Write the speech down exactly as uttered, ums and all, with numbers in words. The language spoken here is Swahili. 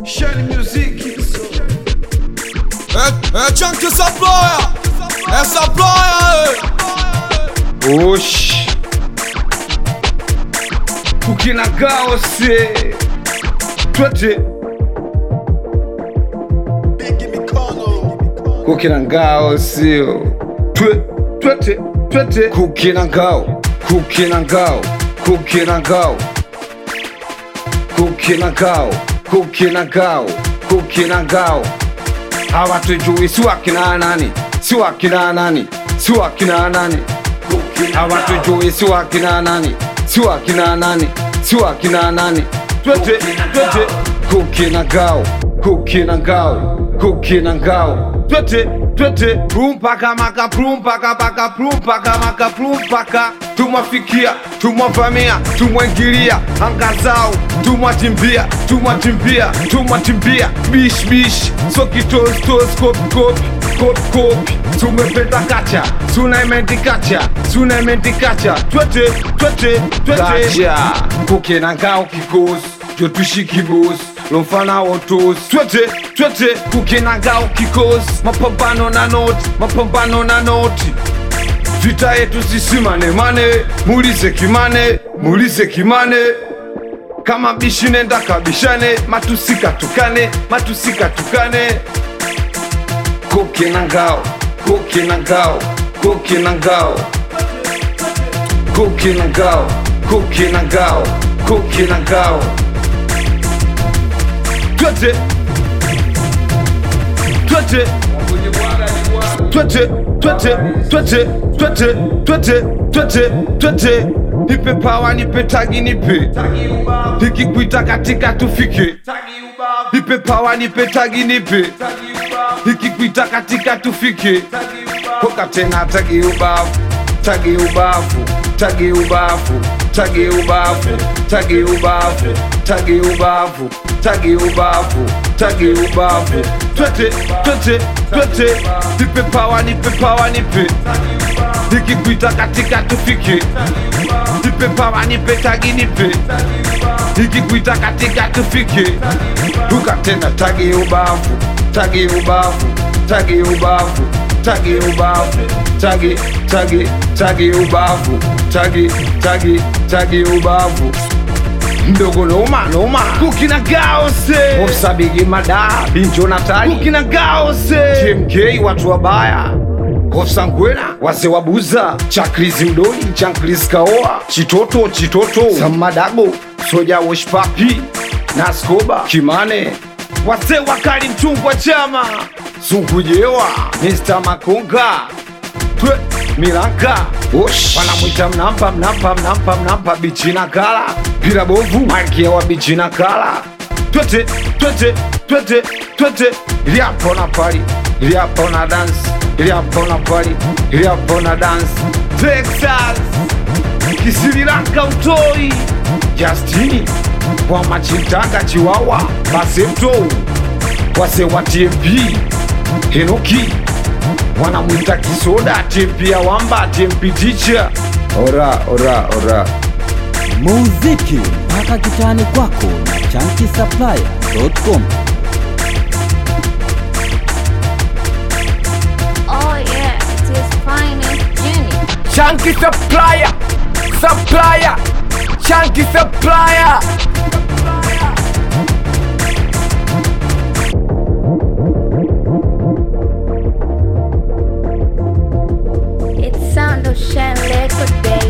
Shiny music. É, é Chunky Supplier, é Supplier. Oxi, kukinagawa se twete kukinagawa se twe twete twete kukinagawa kukinagawa kukinagawa kukinagawa kukinagawa kukinagawa hawatujui si wakina nani, si wakina nani, si wakina nani. Hawatujui si wakina nani, si wakina nani, si wakina nani. Twete, twete, kukinagawa, kukinagawa, kukinagawa. Twete, twete, prumpaka maka prumpaka paka prumpaka maka prumpaka. Tumwafikia, tumwavamia, tumwengilia anga zao, tumwatimbia, tumwatimbia, tumwatimbia. Bish bish, soki toes toes kopi kopi kopi kopi. Tumependa kacha, sunaimenti kacha, sunaimenti kacha. Twete, twete, twete kacha. Kukinagawa kikosi, jotushi kibosi, lomfana wotosi. Twete, twete, kukinagawa kikosi. Mapambano na noti, mapambano na noti. Vita yetu sisi mane mane, mulize kimane, mulize kimane. Kama bishi nenda kabishane, matusika tukane, matusika tukane. Kukinagawa, kukinagawa, kukinagawa, kukinagawa, kukinagawa, kukinagawa. Twete, twete, twete, twete, twete, twete, twete, twete, twete. Nipe power, nipe tagi, nipe nikikuita katika tufike. Nipe power, nipe tagi, nipe nikikuita katika tufike. Koka tena tagi ubavu, tagi ubavu, tagi ubavu, tagi ubavu, tagi ubavu, tagi ubavu, tagi ubavu, tagi ubavu. Twete, twete, twete, nipe power, nipe power, nipe nikikuita katika tufike. Nipe power, nipe tagi, nipe nikikuita katika tufike. Duka tena tagi ubavu, tagi ubavu, tagi ubavu, tagi ubavu, tagi, tagi, tagi ubavu, tagi, tagi, tagi ubavu. Mdogo noma noma, kukinagawa se Ofsabigi mada, Binjo Natali, kukinagawa se T M K watu wabaya, Ofsangwena wase wabuza, Chaklizi mdoni, Chanklizi kaoa, Chitoto, Chitoto, Samadago, Soja Washpapi, Naskoba, Kimane, wase wakali mchungwa chama, Sungujewa, Mister Makonga, Twe, Milanka, Osh, wanamwita mnampa, mnampa, mnampa, mnampa, bichina kala, pira bovu, malkia wa bichina kala. Twete, twete, twete, twete, ili hapo na pari, ili hapo na dance, ili hapo na pari, ili hapo na dance. Texas, Kisirilanka utoi, Justini, kwa machintanga chiwawa, Basemto, wase wa T M P, Henoki, wanamwita Kisoda, T M P ya wamba, T M P teacher. Ora, ora, ora. Muziki mpaka kitani kwako na chunky supplier dot com. Oh yeah, it is finest Jenny. Chunky Supplier, Supplier, Chunky Supplier. It's sound of Shine Record, baby.